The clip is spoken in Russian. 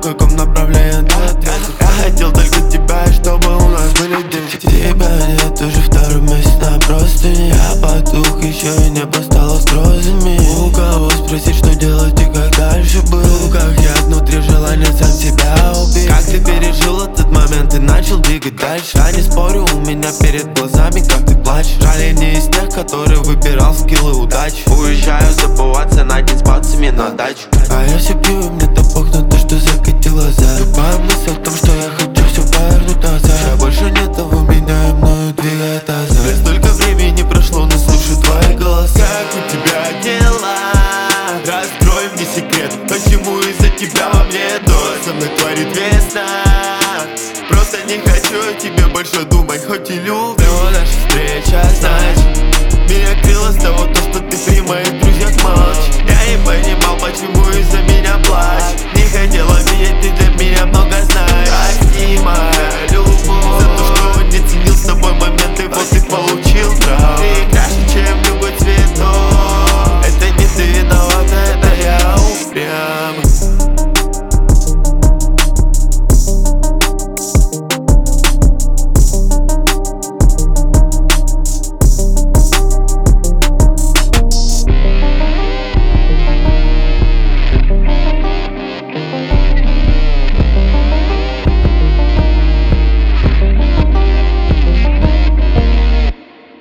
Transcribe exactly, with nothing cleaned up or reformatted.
каком направлении ты. Я хотел только тебя, и чтобы у нас были дети. Тебя нет уже второй месяц на простыне. Я потух, еще и небо стало с грозами. У кого спросить, что делать и как дальше было? Как я внутри желание сам себя убить. Как ты пережил этот момент и начал двигать дальше? Я не спорю, у меня перед глазами, как ты плачешь. Жаль, я не из тех, который выбирал скиллы удачи. Уезжаю забываться на день с пацами на дачу. А я все пью, и мне то бог на то, что закатила за. Любая мысль о том, что я хочу все повернуть назад. Я больше нет того меня, и мною двигает азарт. Столько времени прошло, но слышу твои голоса. Как у тебя дела? Раскрой мне секрет, почему из-за тебя во мне дождь. Со мной творит весна. Просто не хочу о тебе больше думать, хоть и люблю. Но наша встреча, значит, меня крыло с того, то, что ты при моих друзьях молчишь. Я не понимал, почему из-за меня плачешь. Не хотела видеть, ты для меня много знаешь. Прости, моя любовь.